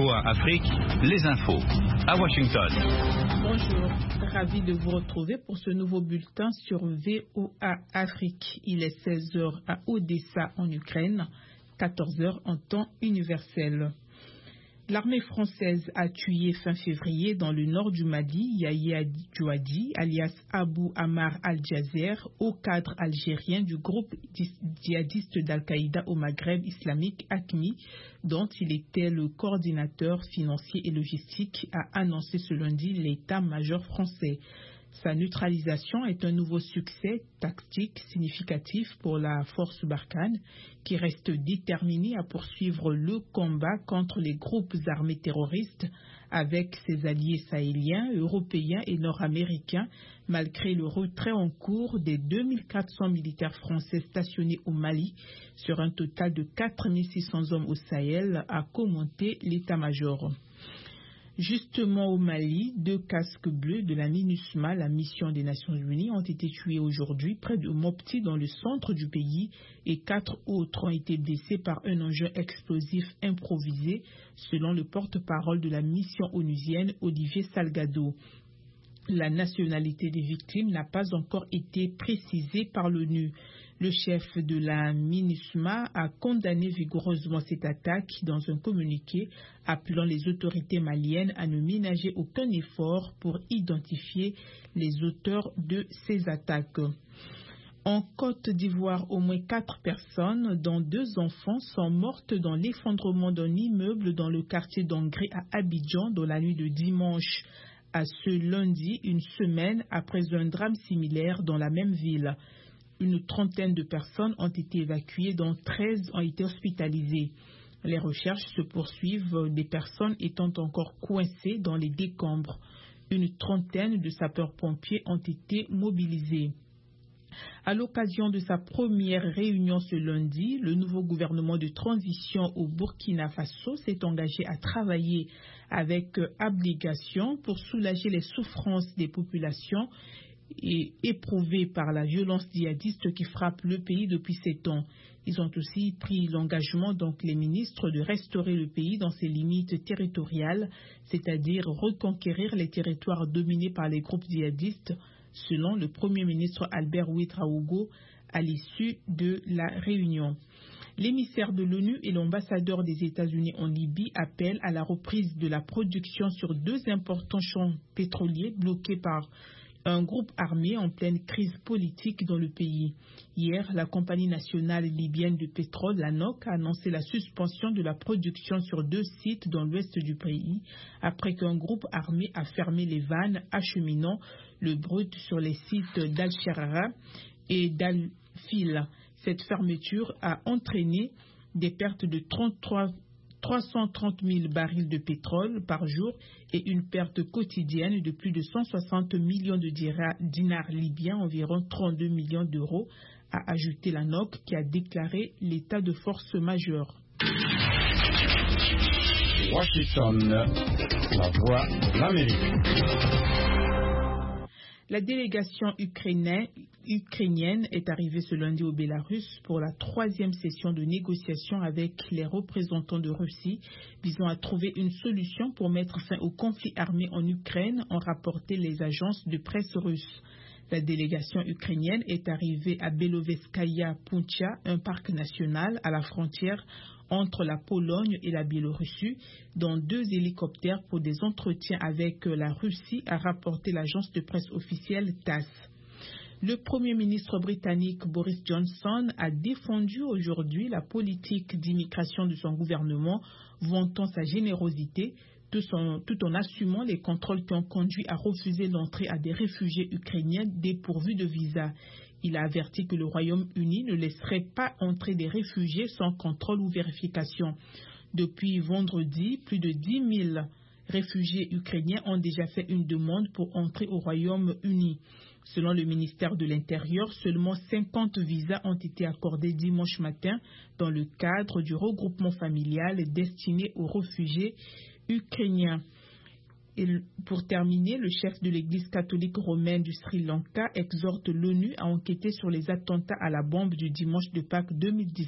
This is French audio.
VOA Afrique, les infos. À Washington. Bonjour, ravi de vous retrouver pour ce nouveau bulletin sur VOA Afrique. Il est 16h à Odessa en Ukraine, 14h en temps universel. L'armée française a tué fin février dans le nord du Mali Yahya Douadi, alias Abou Ammar al-Jazer, haut cadre algérien du groupe djihadiste d'Al-Qaïda au Maghreb islamique AQMI, dont il était le coordinateur financier et logistique, a annoncé ce lundi l'état-major français. Sa neutralisation est un nouveau succès tactique significatif pour la force Barkhane, qui reste déterminée à poursuivre le combat contre les groupes armés terroristes avec ses alliés sahéliens, européens et nord-américains, malgré le retrait en cours des 2400 militaires français stationnés au Mali sur un total de 4600 hommes au Sahel, a commenté l'état-major. Justement au Mali, 2 casques bleus de la MINUSMA, la mission des Nations Unies, ont été tués aujourd'hui près de Mopti dans le centre du pays et 4 autres ont été blessés par un engin explosif improvisé, selon le porte-parole de la mission onusienne Olivier Salgado. La nationalité des victimes n'a pas encore été précisée par l'ONU. Le chef de la MINUSMA a condamné vigoureusement cette attaque dans un communiqué, appelant les autorités maliennes à ne ménager aucun effort pour identifier les auteurs de ces attaques. En Côte d'Ivoire, au moins 4 personnes, dont 2 enfants, sont mortes dans l'effondrement d'un immeuble dans le quartier d'Angré à Abidjan dans la nuit de dimanche à ce lundi, une semaine après un drame similaire dans la même ville. Une trentaine de personnes ont été évacuées, dont 13 ont été hospitalisées. Les recherches se poursuivent, des personnes étant encore coincées dans les décombres. Une trentaine de sapeurs-pompiers ont été mobilisés. À l'occasion de sa première réunion ce lundi, le nouveau gouvernement de transition au Burkina Faso s'est engagé à travailler avec abnégation pour soulager les souffrances des populations et éprouvées par la violence djihadiste qui frappe le pays depuis 7 ans. Ils ont aussi pris l'engagement, donc les ministres, de restaurer le pays dans ses limites territoriales, c'est-à-dire reconquérir les territoires dominés par les groupes djihadistes, selon le Premier ministre Albert Ouedraogo à l'issue de la réunion. L'émissaire de l'ONU et l'ambassadeur des États-Unis en Libye appellent à la reprise de la production sur 2 importants champs pétroliers bloqués par un groupe armé en pleine crise politique dans le pays. Hier, la compagnie nationale libyenne de pétrole, la NOC, a annoncé la suspension de la production sur 2 sites dans l'ouest du pays, après qu'un groupe armé a fermé les vannes acheminant le brut sur les sites d'Al-Sharara et d'Al-Fil. Cette fermeture a entraîné des pertes de 330 000 barils de pétrole par jour et une perte quotidienne de plus de 160 millions de dinars libyens, environ 32 millions d'euros, a ajouté la NOC qui a déclaré l'état de force majeure. Washington, la voix de l'Amérique. La délégation ukrainienne est arrivée ce lundi au Bélarus pour la 3e session de négociation avec les représentants de Russie visant à trouver une solution pour mettre fin au conflit armé en Ukraine, ont rapporté les agences de presse russes. La délégation ukrainienne est arrivée à Belovetskaya Puntcha, un parc national à la frontière entre la Pologne et la Biélorussie, dans 2 hélicoptères pour des entretiens avec la Russie, a rapporté l'agence de presse officielle TASS. Le Premier ministre britannique Boris Johnson a défendu aujourd'hui la politique d'immigration de son gouvernement, vantant sa générosité, tout en assumant les contrôles qui ont conduit à refuser l'entrée à des réfugiés ukrainiens dépourvus de visa. Il a averti que le Royaume-Uni ne laisserait pas entrer des réfugiés sans contrôle ou vérification. Depuis vendredi, plus de 10 000 réfugiés ukrainiens ont déjà fait une demande pour entrer au Royaume-Uni. Selon le ministère de l'Intérieur, seulement 50 visas ont été accordés dimanche matin dans le cadre du regroupement familial destiné aux réfugiés ukrainiens. Et pour terminer, le chef de l'Église catholique romaine du Sri Lanka exhorte l'ONU à enquêter sur les attentats à la bombe du dimanche de Pâques 2019